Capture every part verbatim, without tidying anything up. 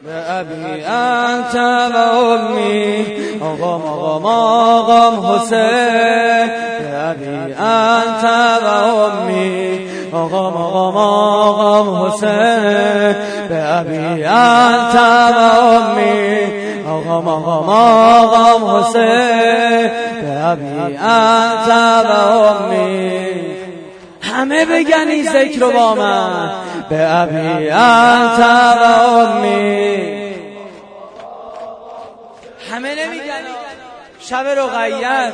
به ابی انت و امی آقام آقام آقام حسین به ابی انت و امی آقام آقام آقام حسین به ابی انت و امی آقام آقام آقام حسین به ابی انت و امی. همه بگن این ذکر رو با من به ابی انت و امی. همه نمیگن شب رقیت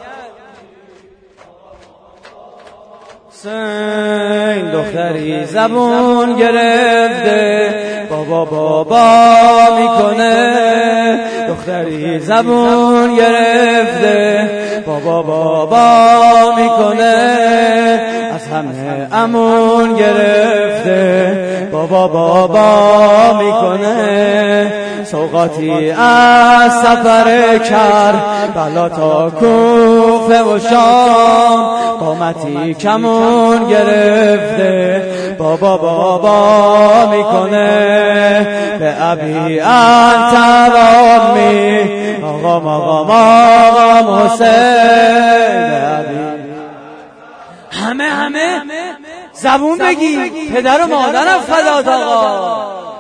سین دختری زبون گرفته بابا بابا میکنه دختری زبون گرفته بابا بابا میکنه از همه امون گرفته بابا بابا میکنه سوقاتی از سفر کربلا تا کوفه و شام قامتی کمون گرفته بابا بابا میکنه به ابی انت و امی آقام آقام آقام حسین به ابی. همه همه زبون بگی پدر و مادرم فدات آقا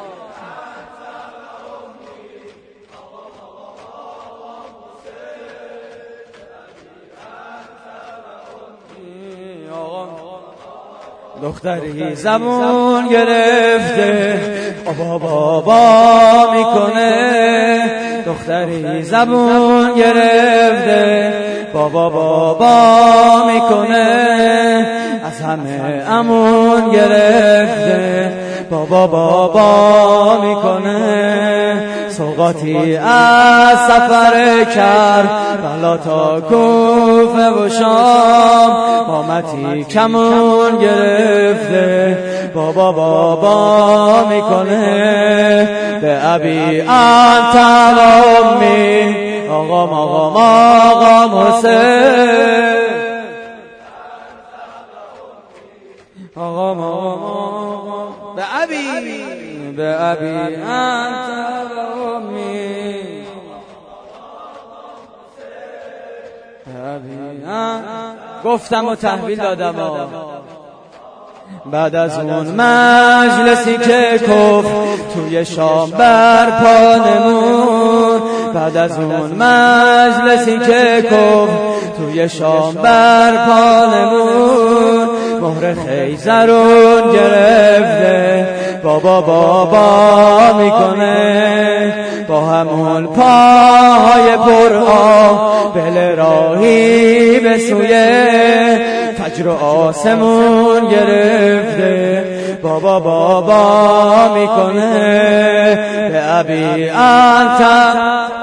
دختری زبون گرفته بابا بابا میکنه دختری زبون گرفته بابا بابا میکنه از همه امون گرفته بابا بابا میکنه سوقاتی از سفر کربلا تا کوفه و شام قامتی کمون گرفته بابا بابا میکنه به ابی انت و امی آقام آقام آقام حسین آقام آقام به ابی به ابی انت و امی به ابی انت. گفتم و تحویل دادم بعد از اون مجلسی که کف توی شام برپا نمون بعد از اون مجلسی که کف توی شام برپا نمون مهر خیزرون گرفته بابا بابا میکنه با همون پاهای پر آب بل راهی به سوی فجر و آسمون گرفته بابا بابا میکنه به ابی انت